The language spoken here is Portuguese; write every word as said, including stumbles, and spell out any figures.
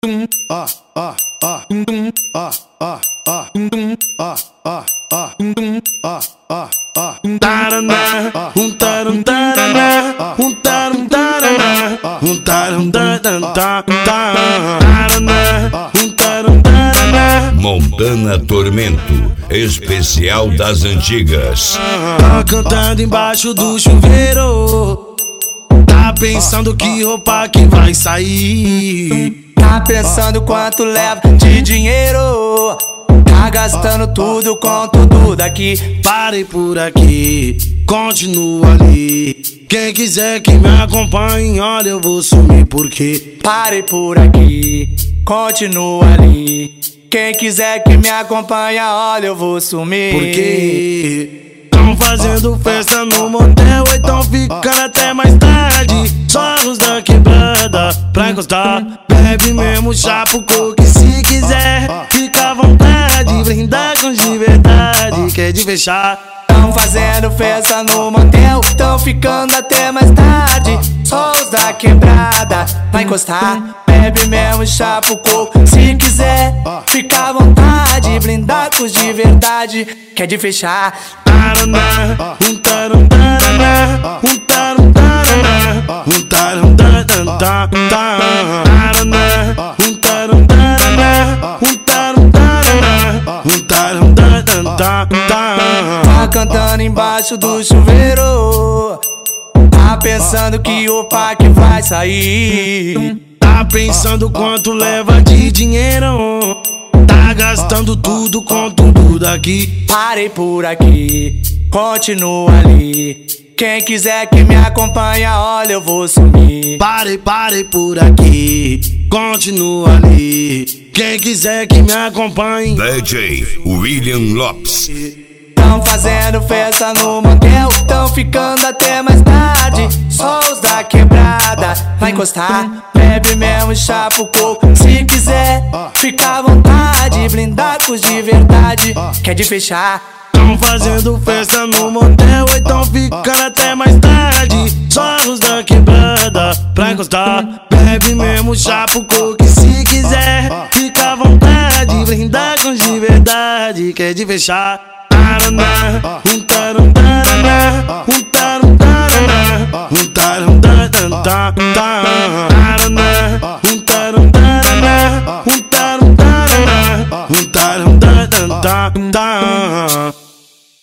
ah ah ah ah ah ah ah ah ah ah ah ah Taraná, um tarum taraná, um tarum taraná, um tarum taraná, taraná, um tarum taraná. Montana Tormento, especial das antigas. Tá cantando embaixo do chuveiro, tá pensando que roupa que vai sair. Tá pensando quanto leva de dinheiro, tá gastando tudo com tudo daqui. Parei por aqui, continua ali. Quem quiser que me acompanhe, olha, eu vou sumir porque Parei por aqui, continua ali. Quem quiser que me acompanhe, olha, eu vou sumir porque tão fazendo festa no motel, ou então ficando até mais tarde. Só os da quebrada pra encostar. Bebe mesmo chá pro coco, se quiser fica à vontade. Brindar com de verdade, quer de fechar. Tão fazendo festa no motel, tão ficando até mais tarde. Só os da quebrada pra encostar. Bebe mesmo chá pro coco, se quiser fica à vontade. Brindar com de verdade, quer de fechar. Taraná, um tarum taraná, um tarum taraná, um tarum taraná, taraná, um tarum taraná, um tarum taraná, um tarum taraná. Tá cantando embaixo do chuveiro, tá pensando que opa que vai sair. Tá pensando quanto leva de dinheiro, tá gastando tudo com tudo daqui. Parei por aqui, continua ali. Quem quiser que me acompanhe, olha, eu vou sumir. Parei, parei por aqui, continua ali. Quem quiser que me acompanhe, D J William Lopes. Tão fazendo festa no motel, tão ficando até mais tarde. Só os da quebrada vai encostar. Bebe mesmo chá pro coco, se quiser fica à vontade. Blindar com os de verdade, quer de fechar. tão fazendo festa no motel, ou então ficando até mais tarde. Só os da quebrada pra encostar. Bebe mesmo chá pro coco, se quiser fica à vontade. Brindar com de verdade, quer de fechar. Taraná, um tarum taraná,